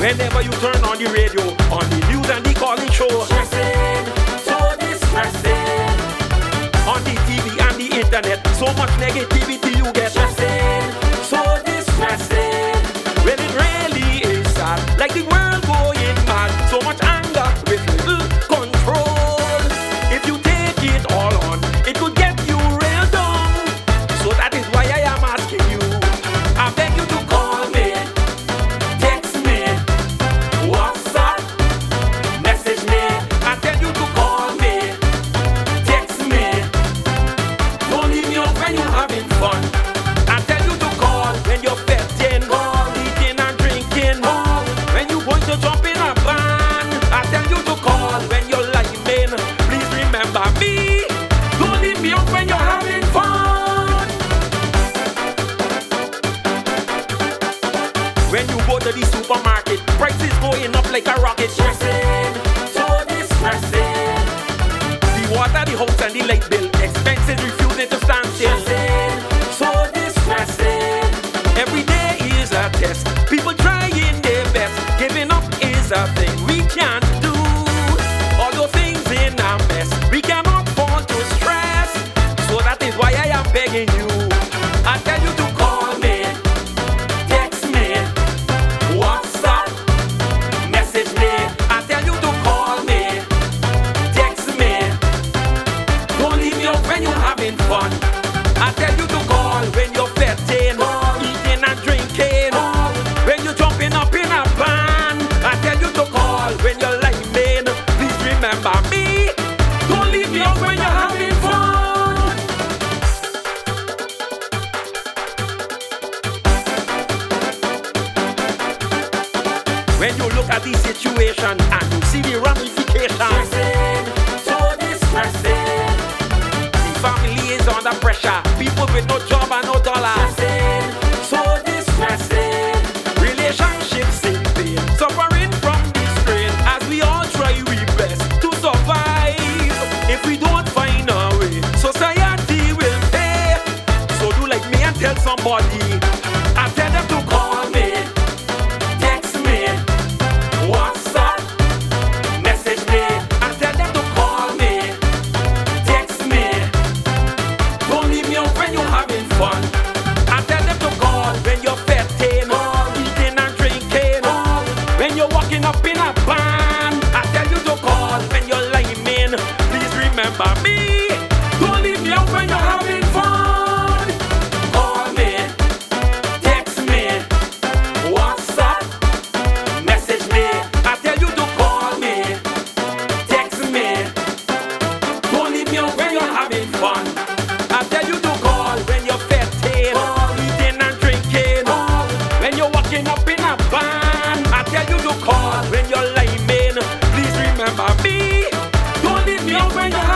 Whenever you turn on the radio, on the news and the calling show, Stressing, so distressing. on the TV and the internet, so much negativity you get. Stressing, so distressing. Well, it really is sad, like the world going mad. So much anger with little control. If you take it all on, it could get you real down. So that is why I am asking you. I beg you to call me, Text me, WhatsApp, message me. I tell you to call me. Text me. Don't leave me out when you're having fun. I tell you to call when you're fetting, eating and drinking. When you going to jump in a van, I tell you to call when you're liming. Please remember me. Don't leave me out when you're having fun. When you go to the supermarket, prices going up like a rocket. Stressing, so distressing. The water, the house and the light bill, expenses refusing to stand still. Stressing, so distressing. Every day is a test. People trying their best. Giving up is a thing we can't do. All those things in a mess. We cannot fall to stress. So that is why I am begging you. I tell you to call me. Text me, WhatsApp, message me. I tell you to call me. Text me. Don't leave me out when you're having fun. I tell you to call when you're fetting, eating and drinking. When you're jumping up in a van, I tell you to call when you're liming. Please remember me. Don't leave me out when you're having fun. When you look at the situation and you see the ramifications, Stressing, so distressing. the family is under pressure. People with no job and no dollar. Stressing, so distressing. Relationships in pain, suffering from the strain. As we all try we best to survive. If we don't find a way, society will pay. So do like me and tell somebody. I tell them to call me. Text me, WhatsApp, message me. I tell them to call me. Text me. Don't leave me out when you're having fun. I tell them to call when you're fetting, eating and drinking. When you're walking up in a van, I tell you to call when you're liming. Please remember me. Don't leave me out when you're having fun. Call me, text me, WhatsApp, message me. I tell you to Call me, text me. Don't leave me out when you're having fun. I tell you to call when you're fetting, eating and drinking. When you're walking up in a van, I tell you to call when you're liming. Please remember me. Don't leave me out when you're